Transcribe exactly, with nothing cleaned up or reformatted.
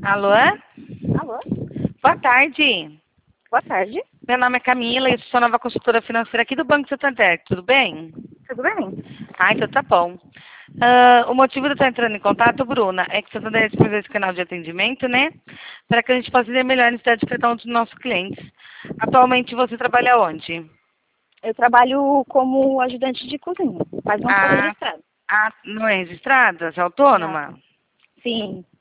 Alô? Alô? Boa tarde. Boa tarde. Meu nome é Camila e eu sou nova consultora financeira aqui do Banco Santander. Tudo bem? Tudo bem? Ah, então tá bom. Ah, o motivo de eu estar entrando em contato, Bruna, é que o Santander disponibiliza esse canal de atendimento, né? Para que a gente possa entender melhor a necessidade de cada um dos nossos clientes. Atualmente você trabalha onde? Eu trabalho como ajudante de cozinha, mas não sou Ah, registrada. ah, não é registrada? Você é Não. autônoma? Sim.